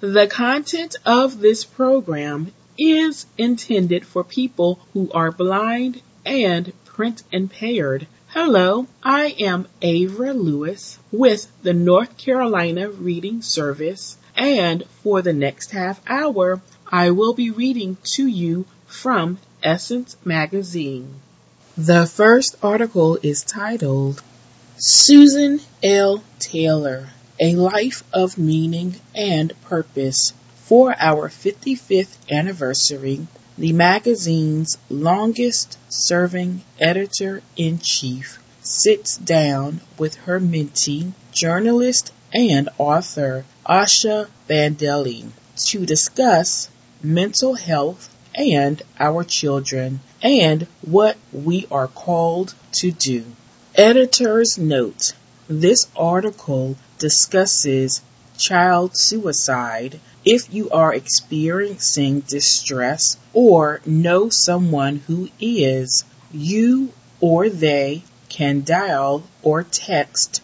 The content of this program is intended for people who are blind and print impaired. Hello, I am Avra Lewis with the North Carolina Reading Service, and for the next half hour, I will be reading to you from Essence Magazine. The first article is titled, Susan L. Taylor, A Life of Meaning and Purpose. For our 55th anniversary, the magazine's longest-serving editor-in-chief sits down with her mentee, journalist and author Asha Bandeli to discuss mental health and our children and what we are called to do. Editor's note: this article discusses child suicide. If you are experiencing distress or know someone who is, you or they can dial or text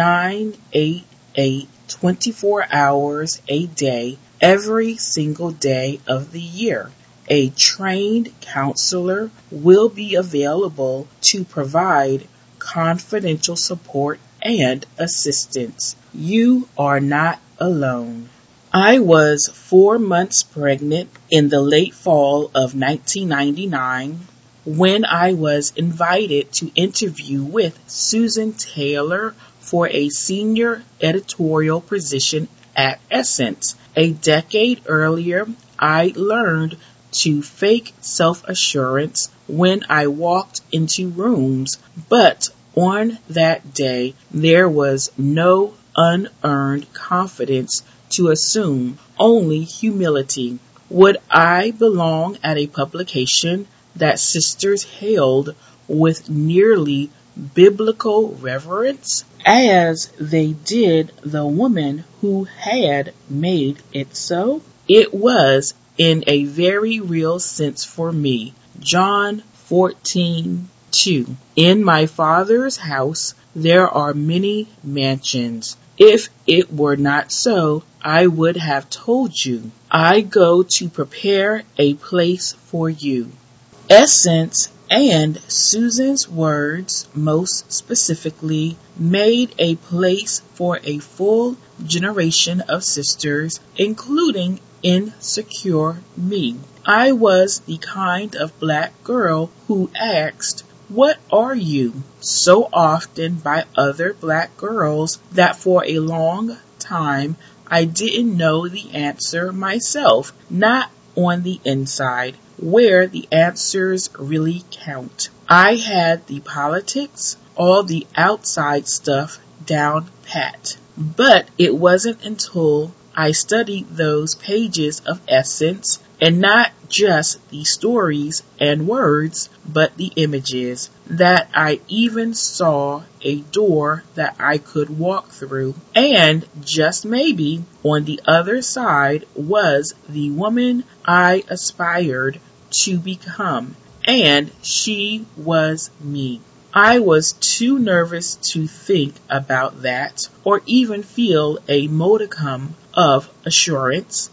988 24 hours a day every single day of the year. A trained counselor will be available to provide confidential support and assistance. You are not alone. I was 4 months pregnant in the late fall of 1999 when I was invited to interview with Susan Taylor for a senior editorial position at Essence. A decade earlier, I learned to fake self-assurance when I walked into rooms, but on that day, there was no unearned confidence to assume, only humility. Would I belong at a publication that sisters hailed with nearly biblical reverence, as they did the woman who had made it so? It was in a very real sense for me. John 14:2. In my Father's house there are many mansions. If it were not so, I would have told you. I go to prepare a place for you. Essence and Susan's words, most specifically, made a place for a full generation of sisters, including insecure me. I was the kind of black girl who asked, "What are you?" so often by other black girls that for a long time I didn't know the answer myself, not on the inside, where the answers really count. I had the politics, all the outside stuff down pat. But it wasn't until I studied those pages of Essence, and not just the stories and words, but the images, that I even saw a door that I could walk through. And just maybe on the other side was the woman I aspired to become, and she was me. I was too nervous to think about that or even feel a modicum of assurance.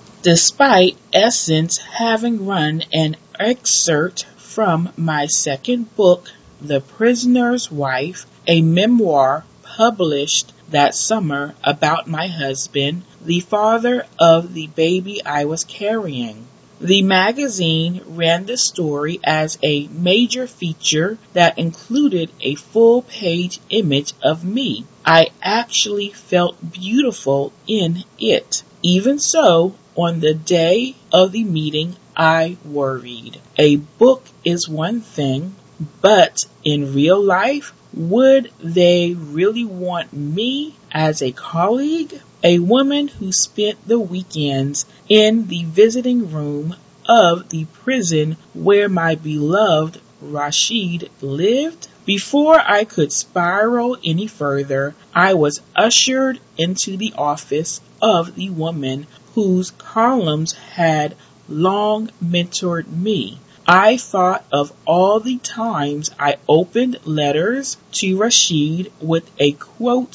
Despite Essence having run an excerpt from my second book, The Prisoner's Wife, a memoir published that summer about my husband, the father of the baby I was carrying. The magazine ran the story as a major feature that included a full-page image of me. I actually felt beautiful in it. Even so, on the day of the meeting, I worried. A book is one thing, but in real life, would they really want me as a colleague? A woman who spent the weekends in the visiting room of the prison where my beloved Rashid lived? Before I could spiral any further, I was ushered into the office of the woman whose columns had long mentored me. I thought of all the times I opened letters to Rashid with a quote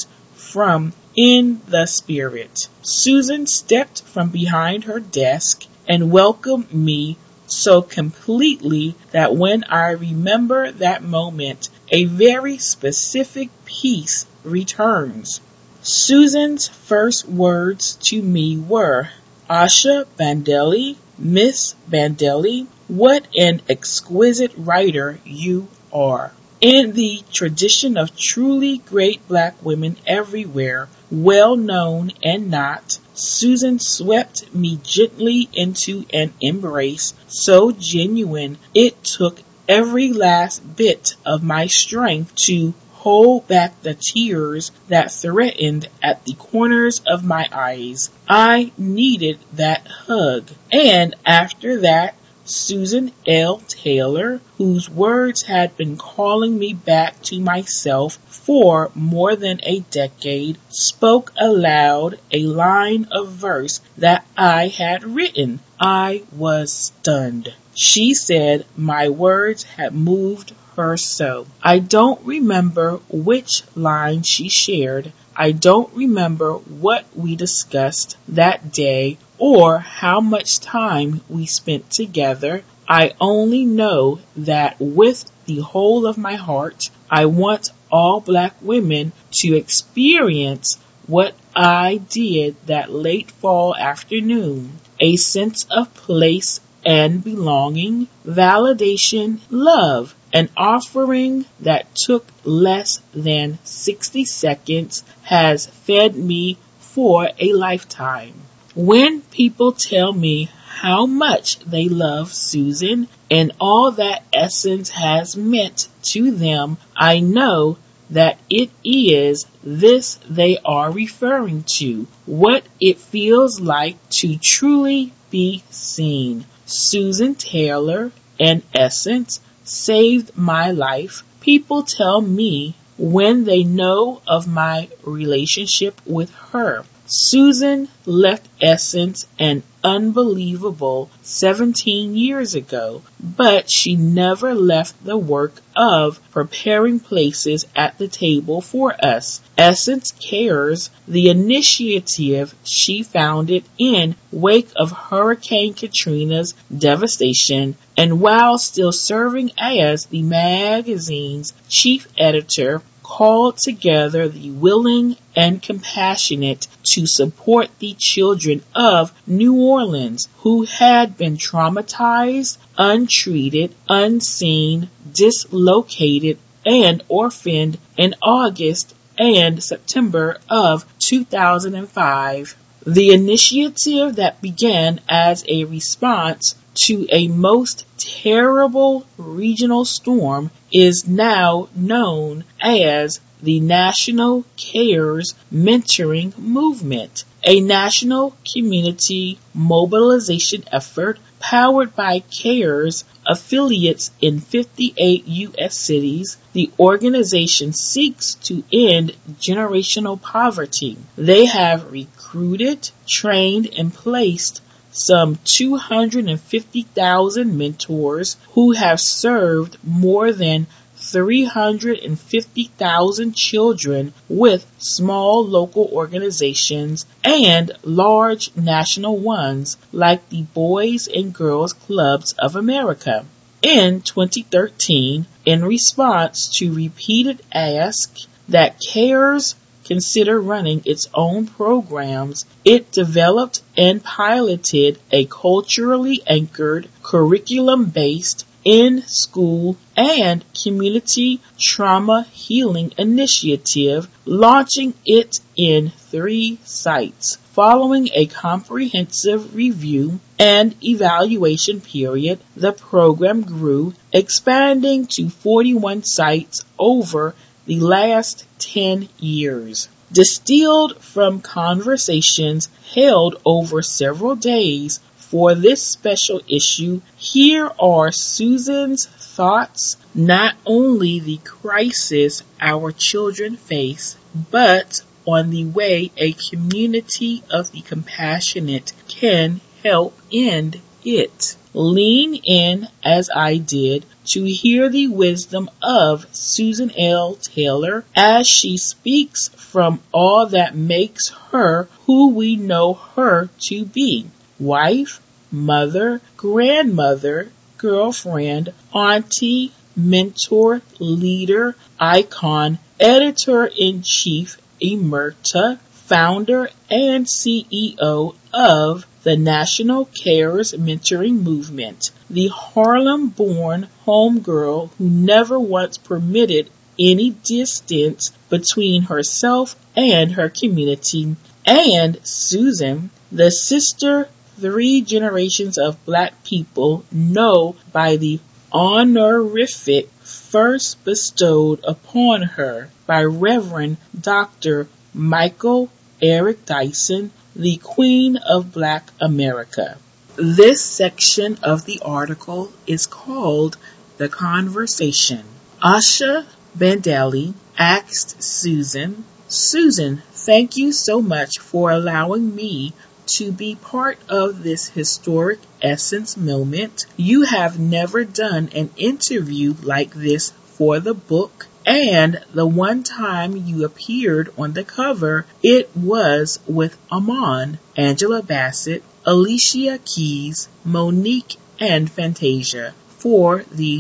from In the Spirit. Susan stepped from behind her desk and welcomed me so completely that when I remember that moment, a very specific peace returns. Susan's first words to me were, "Asha Bandelli, Miss Bandelli, what an exquisite writer you are." In the tradition of truly great black women everywhere, well known and not, Susan swept me gently into an embrace so genuine it took every last bit of my strength to hold back the tears that threatened at the corners of my eyes. I needed that hug. And after that, Susan L. Taylor, whose words had been calling me back to myself for more than a decade, spoke aloud a line of verse that I had written. I was stunned. She said my words had moved her so. I don't remember which line she shared. I don't remember what we discussed that day or how much time we spent together. I only know that with the whole of my heart, I want all black women to experience what I did that late fall afternoon. A sense of place and belonging, validation, love, an offering that took less than 60 seconds has fed me for a lifetime. When people tell me how much they love Susan and all that Essence has meant to them, I know that it is this they are referring to, what it feels like to truly be seen. Susan Taylor and Essence saved my life. People tell me when they know of my relationship with her. Susan left Essence an unbelievable 17 years ago, but she never left the work of preparing places at the table for us. Essence Cares, the initiative she founded in wake of Hurricane Katrina's devastation, and while still serving as the magazine's chief editor, called together the willing and compassionate to support the children of New Orleans who had been traumatized, untreated, unseen, dislocated, and orphaned in August and September of 2005. The initiative that began as a response to a most terrible regional storm is now known as the National Cares Mentoring Movement, a national community mobilization effort powered by Cares affiliates in 58 U.S. cities. The organization seeks to end generational poverty. They have recruited, trained, and placed some 250,000 mentors who have served more than 350,000 children with small local organizations and large national ones like the Boys and Girls Clubs of America. In 2013, in response to repeated asks that Cares consider running its own programs, it developed and piloted a culturally anchored, curriculum-based, in-school and community trauma healing initiative, launching it in 3 sites. Following a comprehensive review and evaluation period, the program grew, expanding to 41 sites over the last 10 years. Distilled from conversations held over several days for this special issue, here are Susan's thoughts, not only the crisis our children face, but on the way a community of the compassionate can help end pit. Lean in as I did to hear the wisdom of Susan L. Taylor as she speaks from all that makes her who we know her to be. Wife, mother, grandmother, girlfriend, auntie, mentor, leader, icon, editor-in-chief, emerita, founder and CEO of the National Cares Mentoring Movement, the Harlem-born homegirl who never once permitted any distance between herself and her community, and Susan, the sister 3 generations of Black people know by the honorific first bestowed upon her by Reverend Dr. Michael Eric Dyson, the Queen of Black America. This section of the article is called The Conversation. Asha Bandeli asked Susan, "Susan, thank you so much for allowing me to be part of this historic Essence moment. You have never done an interview like this for the book, and the one time you appeared on the cover, it was with Amon, Angela Bassett, Alicia Keys, Monique, and Fantasia for the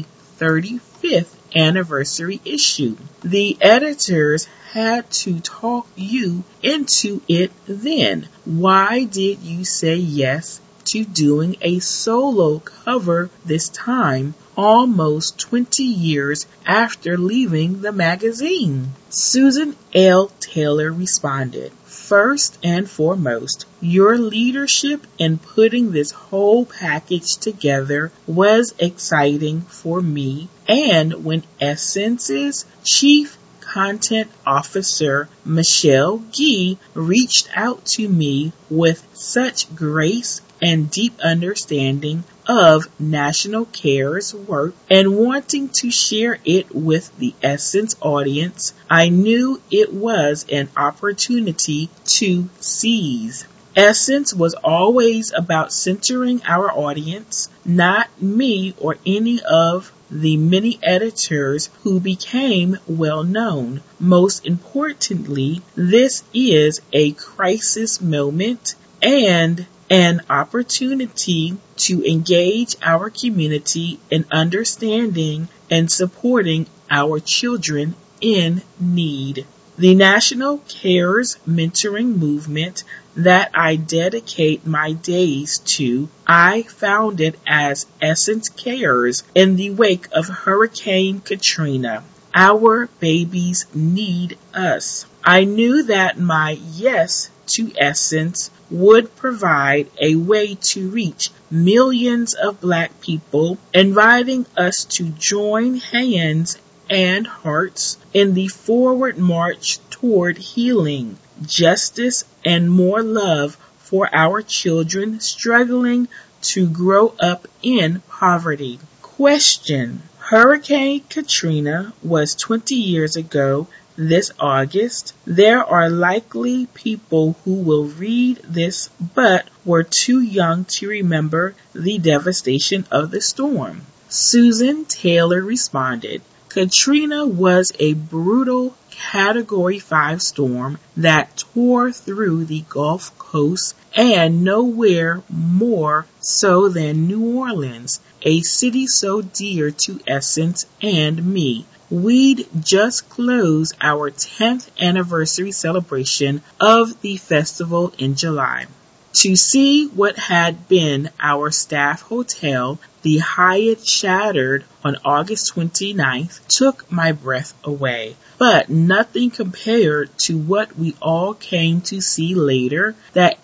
35th anniversary issue. The editors had to talk you into it then. Why did you say yes to doing a solo cover this time, almost 20 years after leaving the magazine?" Susan L. Taylor responded, "First and foremost, your leadership in putting this whole package together was exciting for me, and when Essence's Chief Content Officer Michelle Gee reached out to me with such grace and deep understanding of National Care's work and wanting to share it with the Essence audience, I knew it was an opportunity to seize. Essence was always about centering our audience, not me or any of the many editors who became well known. Most importantly, this is a crisis moment and an opportunity to engage our community in understanding and supporting our children in need. The National Cares Mentoring Movement that I dedicate my days to, I founded as Essence Cares in the wake of Hurricane Katrina. Our babies need us. I knew that my yes to Essence would provide a way to reach millions of Black people, inviting us to join hands and hearts in the forward march toward healing, justice, and more love for our children struggling to grow up in poverty. Question: Hurricane Katrina was 20 years ago this August. There are likely people who will read this but were too young to remember the devastation of the storm. Susan Taylor responded, Katrina was a brutal Category 5 storm that tore through the Gulf Coast and nowhere more so than New Orleans, a city so dear to Essence and me. We'd just closed our 10th anniversary celebration of the festival in July. To see what had been our staff hotel, the Hyatt, shattered on August 29th took my breath away. But nothing compared to what we all came to see later, that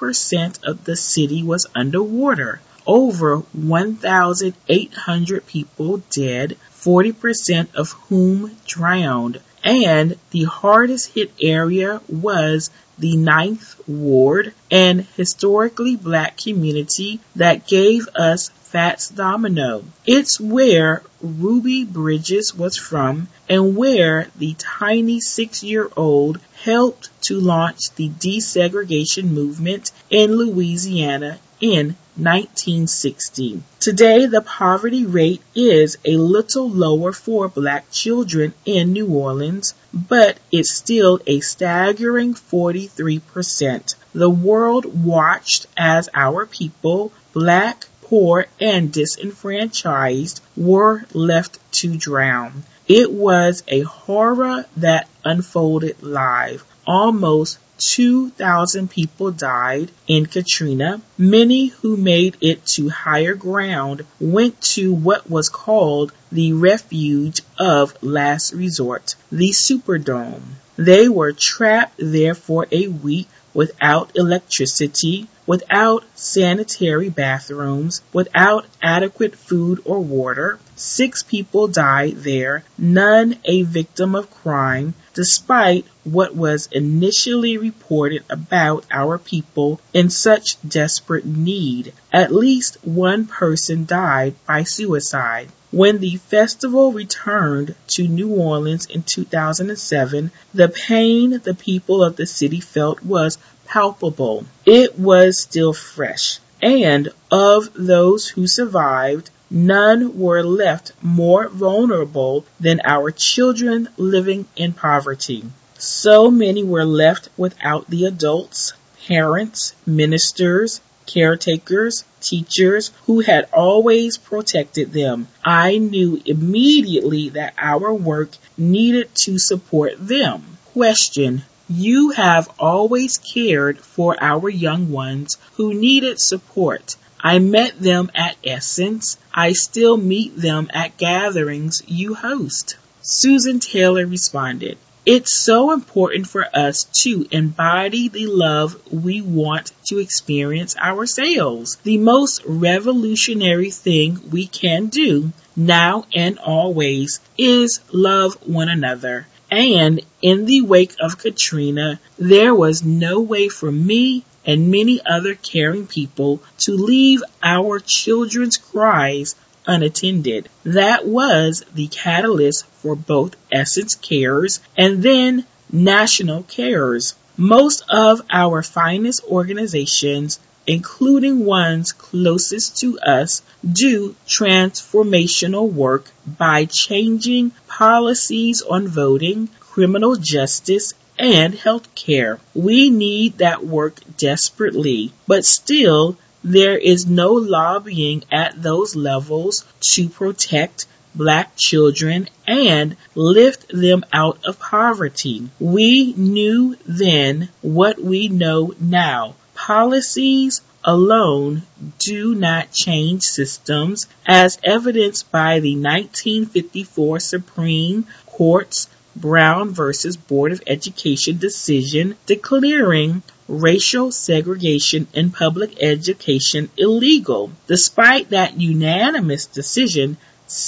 80% of the city was underwater. Over 1,800 people dead, 40% of whom drowned. And the hardest hit area was the 9th Ward, an historically Black community that gave us Fats Domino. It's where Ruby Bridges was from and where the tiny 6-year-old helped to launch the desegregation movement in Louisiana in 1960. Today, the poverty rate is a little lower for Black children in New Orleans, but it's still a staggering 43%. The world watched as our people, Black, poor, and disenfranchised, were left to drown. It was a horror that unfolded live. Almost 2,000 people died in Katrina. Many who made it to higher ground went to what was called the refuge of last resort, the Superdome. They were trapped there for a week without electricity, without sanitary bathrooms, without adequate food or water. 6 people died there, none a victim of crime, despite what was initially reported about our people in such desperate need. At least one person died by suicide. When the festival returned to New Orleans in 2007, the pain the people of the city felt was palpable. It was still fresh, and of those who survived, none were left more vulnerable than our children living in poverty. So many were left without the adults, parents, ministers, caretakers, teachers who had always protected them. I knew immediately that our work needed to support them. Question: you have always cared for our young ones who needed support. I met them at Essence. I still meet them at gatherings you host. Susan Taylor responded, "It's so important for us to embody the love we want to experience ourselves. The most revolutionary thing we can do, now and always, is love one another. And in the wake of Katrina, there was no way for me and many other caring people to leave our children's cries unattended. That was the catalyst for both Essence Cares and then National Cares. Most of our finest organizations, including ones closest to us, do transformational work by changing policies on voting, criminal justice, and health care. We need that work desperately, but still, there is no lobbying at those levels to protect Black children and lift them out of poverty. We knew then what we know now. Policies alone do not change systems, as evidenced by the 1954 Supreme Court's Brown versus Board of Education decision declaring racial segregation in public education illegal. Despite that unanimous decision,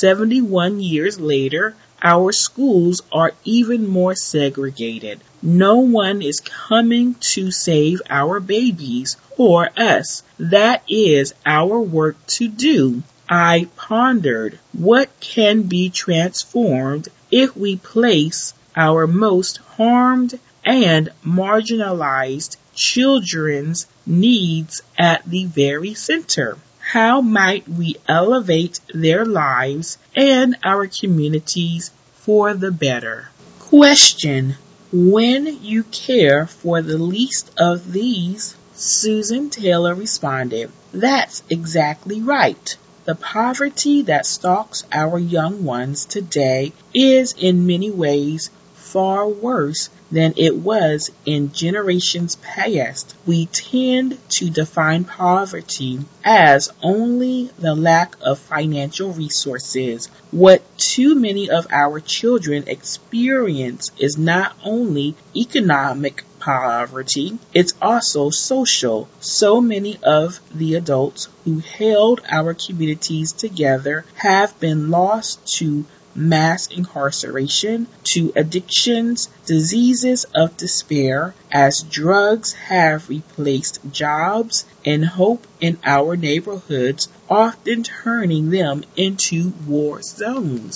71 years later, our schools are even more segregated. No one is coming to save our babies or us. That is our work to do. I pondered, what can be transformed if we place our most harmed and marginalized children's needs at the very center? How might we elevate their lives and our communities for the better? Question: when you care for the least of these, Susan Taylor responded, "That's exactly right. The poverty that stalks our young ones today is in many ways far worse than it was in generations past. We tend to define poverty as only the lack of financial resources. What too many of our children experience is not only economic poverty, it's also social. So many of the adults who held our communities together have been lost to mass incarceration, to addictions, diseases of despair, as drugs have replaced jobs and hope in our neighborhoods, often turning them into war zones.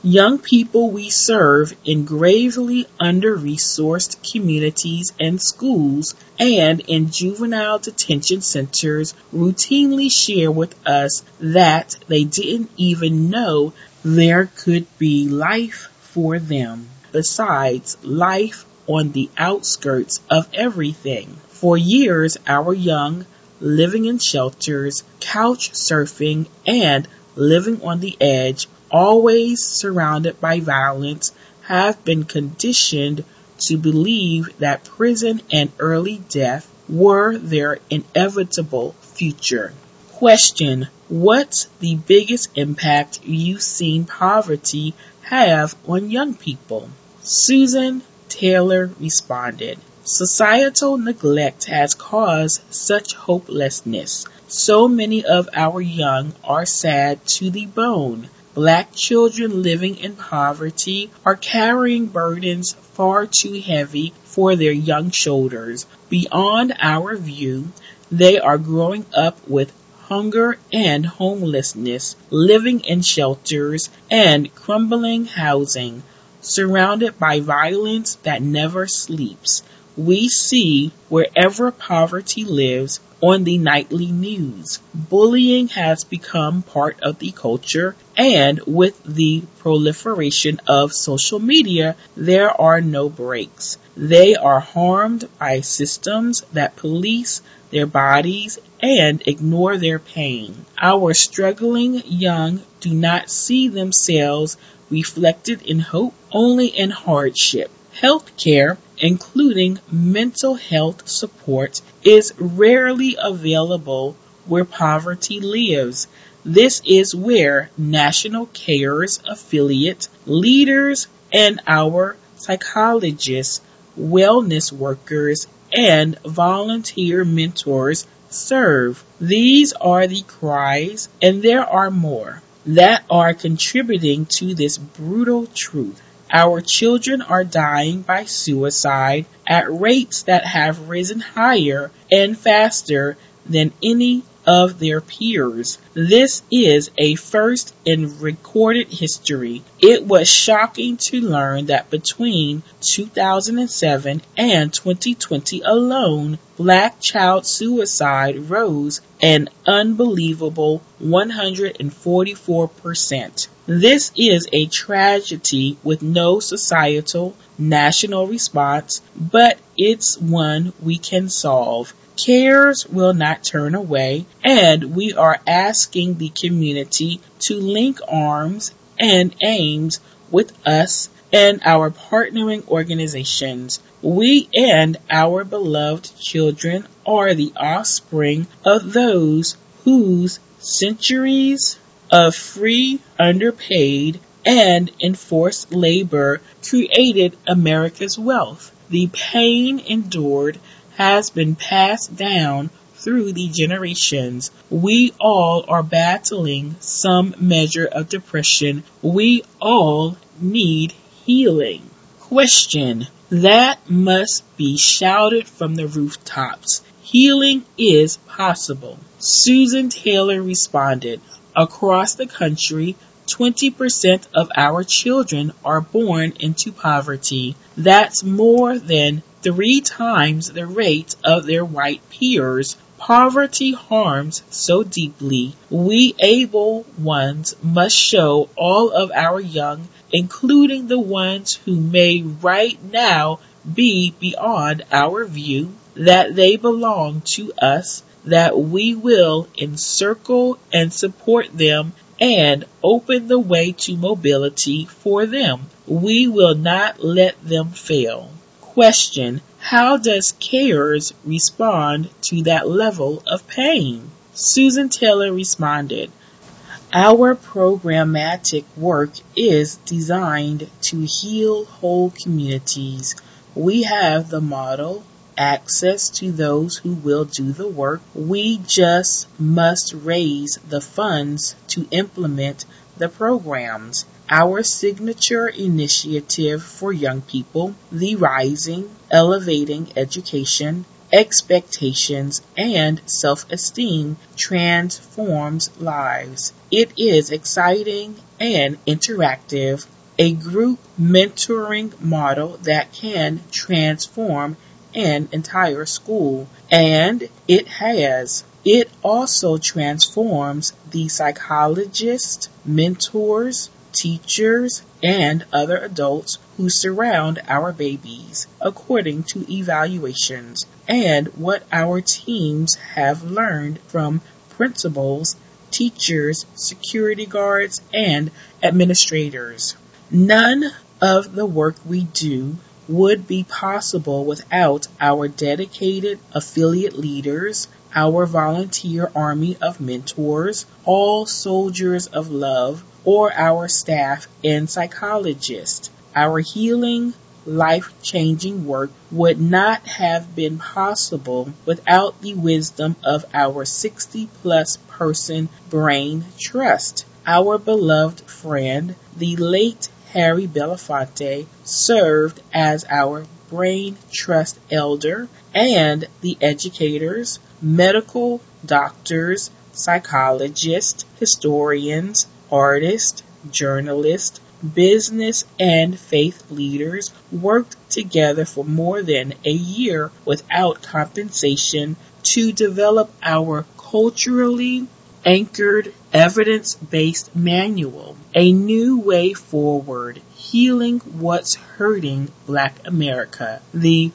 Young people we serve in gravely under-resourced communities and schools and in juvenile detention centers routinely share with us that they didn't even know there could be life for them, besides life on the outskirts of everything. For years, our young, living in shelters, couch surfing, and living on the edge, always surrounded by violence, have been conditioned to believe that prison and early death were their inevitable future. Question: what's the biggest impact you've seen poverty have on young people? Susan Taylor responded, societal neglect has caused such hopelessness. So many of our young are sad to the bone. Black children living in poverty are carrying burdens far too heavy for their young shoulders. Beyond our view, they are growing up with hunger and homelessness, living in shelters and crumbling housing, surrounded by violence that never sleeps. We see wherever poverty lives on the nightly news. Bullying has become part of the culture, and with the proliferation of social media, there are no breaks. They are harmed by systems that police their bodies and ignore their pain. Our struggling young do not see themselves reflected in hope, only in hardship. Healthcare, including mental health support, is rarely available where poverty lives. This is where National Cares affiliate leaders and our psychologists, wellness workers, and volunteer mentors serve. These are the cries, and there are more, that are contributing to this brutal truth. Our children are dying by suicide at rates that have risen higher and faster than any of their peers. This is a first in recorded history. It was shocking to learn that between 2007 and 2020 alone, Black child suicide rose an unbelievable 144%. This is a tragedy with no societal, national response, but it's one we can solve. CARES will not turn away, and we are asking the community to link arms and aims with us and our partnering organizations. We and our beloved children are the offspring of those whose centuries of free, underpaid, and enforced labor created America's wealth. The pain endured has been passed down through the generations. We all are battling some measure of depression. We all need healing. Question: that must be shouted from the rooftops. Healing is possible. Susan Taylor responded, across the country, 20% of our children are born into poverty. That's more than 3 times the rate of their white peers. Poverty harms so deeply. We able ones must show all of our young, including the ones who may right now be beyond our view, that they belong to us, that we will encircle and support them and open the way to mobility for them. We will not let them fail. Question: how does CARES respond to that level of pain? Susan Taylor responded, our programmatic work is designed to heal whole communities. We have the model, access to those who will do the work. We just must raise the funds to implement the programs. Our signature initiative for young people, the Rising, Elevating Education, Expectations, and Self-Esteem, transforms lives. It is exciting and interactive. a group mentoring model that can transform an entire school. And it has. It also transforms the psychologists, mentors, teachers, and other adults who surround our babies according to evaluations and what our teams have learned from principals, teachers, security guards, and administrators. None of the work we do would be possible without our dedicated affiliate leaders, our volunteer army of mentors, all soldiers of love, or our staff and psychologists. Our healing, life-changing work would not have been possible without the wisdom of our 60-plus person brain trust. Our beloved friend, the late Harry Belafonte, served as our brain trust elder, and the educators, medical doctors, psychologists, historians, artists, journalists, business and faith leaders worked together for more than a year without compensation to develop our culturally anchored, evidence-based manual, A New Way Forward, Healing What's Hurting Black America. The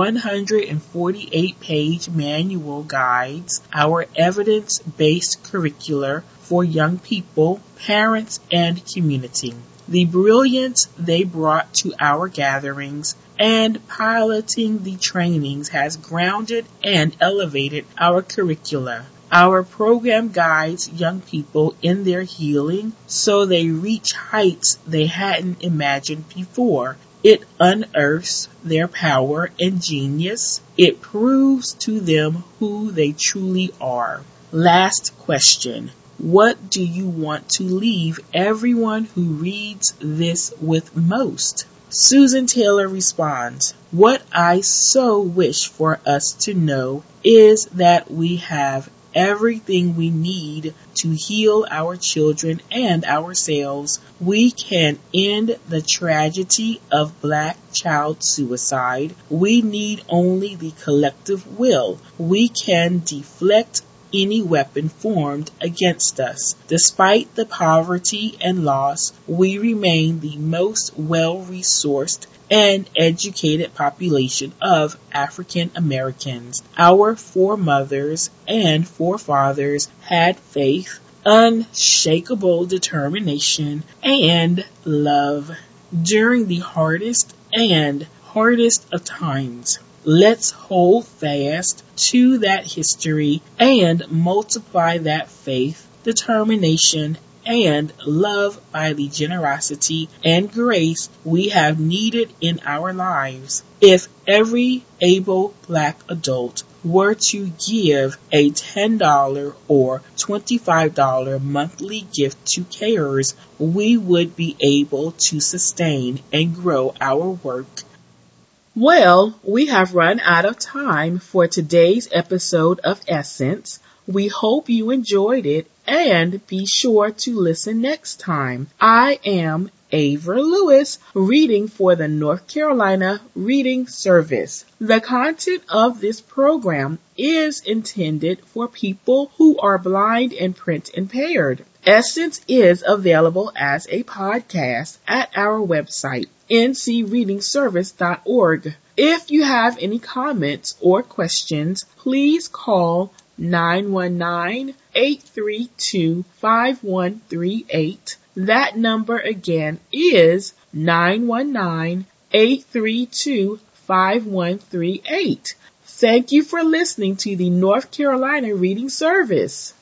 148-page manual guides our evidence-based curricula for young people, parents, and community. The brilliance they brought to our gatherings and piloting the trainings has grounded and elevated our curricula. Our program guides young people in their healing so they reach heights they hadn't imagined before. It unearths their power and genius. It proves to them who they truly are. Last question. What do you want to leave everyone who reads this with most? Susan Taylor responds, what I so wish for us to know is that we have everything we need to heal our children and ourselves. We can end the tragedy of Black child suicide. We need only the collective will. We can deflect any weapon formed against us. Despite the poverty and loss, we remain the most well-resourced and educated population of African Americans. Our foremothers and forefathers had faith, unshakable determination, and love during the hardest of times. Let's hold fast to that history and multiply that faith, determination, and love by the generosity and grace we have needed in our lives. If every able Black adult were to give a $10 or $25 monthly gift to CARES, we would be able to sustain and grow our work. Well, we have run out of time for today's episode of Essence. We hope you enjoyed it and be sure to listen next time. I am Ava Lewis, reading for the North Carolina Reading Service. The content of this program is intended for people who are blind and print impaired. Essence is available as a podcast at our website, ncreadingservice.org. If you have any comments or questions, please call 919-832-5138. That number again is 919-832-5138. Thank you for listening to the North Carolina Reading Service.